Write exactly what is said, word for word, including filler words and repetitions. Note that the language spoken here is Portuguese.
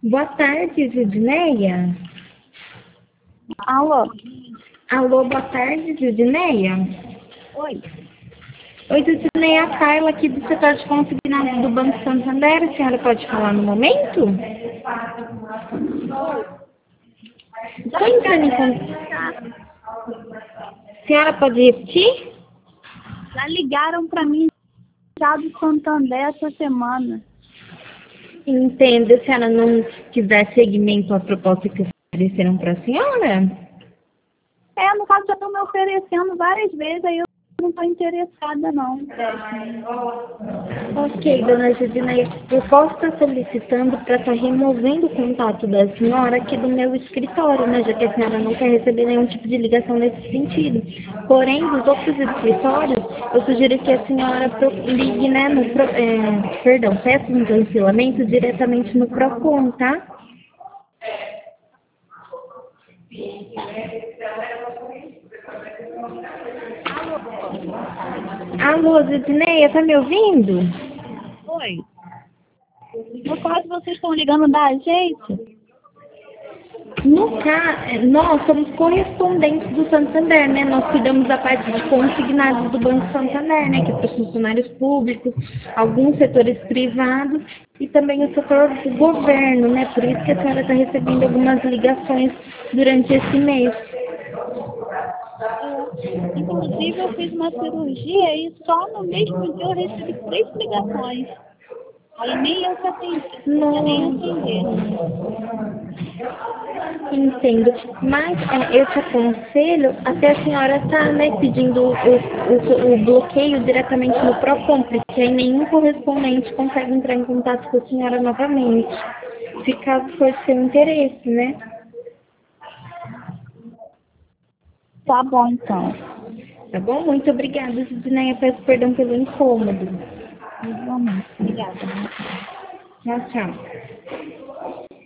Boa tarde, Judineia. Alô? Alô, boa tarde, Judineia. Oi. Oi, Judineia, a Carla aqui do setor de consignados do Banco Santander. A senhora pode falar no momento? Oi. Estou entrando em contato. A senhora pode repetir? Já ligaram para mim já do Santander essa semana. Entendo. Se a senhora não quiser seguimento à proposta que ofereceram para a senhora? É, no caso já estão me oferecendo várias vezes, aí eu não estou interessada não. Ok, dona Judineia, eu posso estar solicitando para estar removendo o contato da senhora aqui do meu escritório, né? Já que a senhora não quer receber nenhum tipo de ligação nesse sentido. Porém, dos outros escritórios, eu sugiro que a senhora pro- ligue, né, no, pro- é, perdão, peça um cancelamento diretamente no PROCON, tá? Alô, Judineia, tá me ouvindo? Oi. No caso vocês estão ligando da agência? No caso, nós somos correspondentes do Santander, né? Nós cuidamos da parte de consignados do Banco Santander, né? Que é para os funcionários públicos, alguns setores privados e também o setor do governo, né? Por isso que a senhora está recebendo algumas ligações durante esse mês. É. Inclusive eu fiz uma cirurgia e só no mesmo dia eu recebi três ligações. Aí nem eu que atendi, não podia nem atender. Entendo. Mas é, eu te aconselho até a senhora estar, né, pedindo o, o, o bloqueio diretamente no PROCON, porque aí nenhum correspondente consegue entrar em contato com a senhora novamente, se caso for de seu interesse, né? Tá bom então. Tá bom? Muito obrigada, Judineia. Peço perdão pelo incômodo. Igualmente. Obrigada. Tchau, tchau.